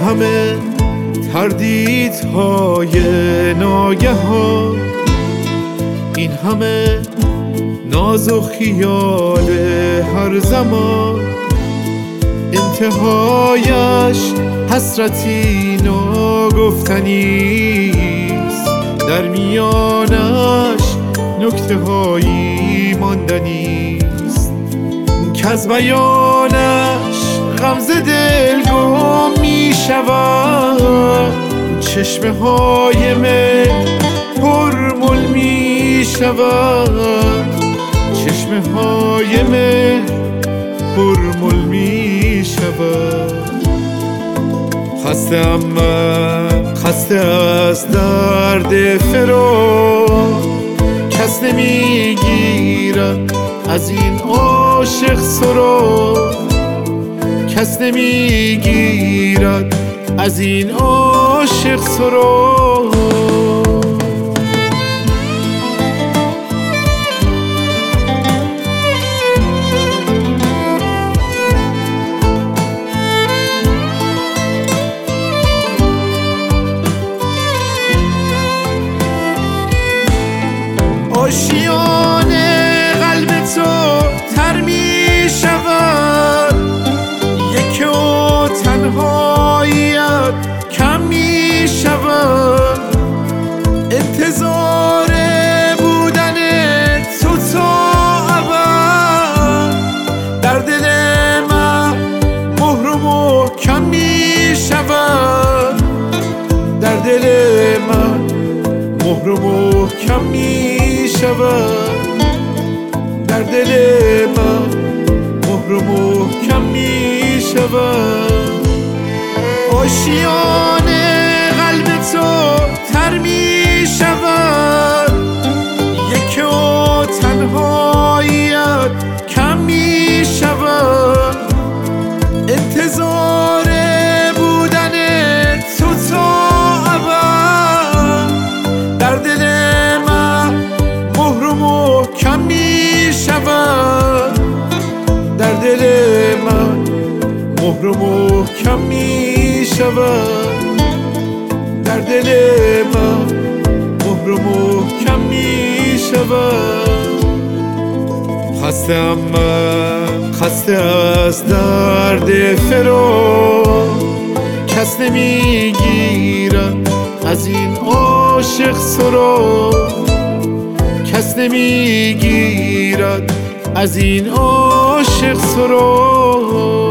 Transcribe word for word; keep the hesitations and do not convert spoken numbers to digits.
همه تردیدهای ناگهان، این همه ناز و خیال هر زمان، انتهایش حسرتی ناگفتنیست، در میانش نکته هایی ماندنیست که از بیانش غمزه دل گم می شود، چشمه های من پرمل می شود، چشمه های من پرمل می شود. خسته ام من، خسته از درد فراق، کس نمی گیرد از این عاشق سراغ، کس نمی گیرد از این عاشق سراغ. آشیان قلب تو تر می شود، یک و تنهاییت کم می شود، انتظار بودن تو تا ابد در دل من مهر و محکم می شود، در دل من مهر و محکم می شود، در دل من مهر و محکم می شود. آشیان قلب تو تر می شود، یک و تنهاییت کم می شود، انتظار بودن تو تا ابد در دل من مهر و محکم می شود، در دل من مهر و محکم می شود، در دل من مهر و محکم می شود. خسته ام من، خسته از درد فراق، کس نمی گیرد از این عاشق سراغ، کس نمی گیرد از این عاشق سراغ.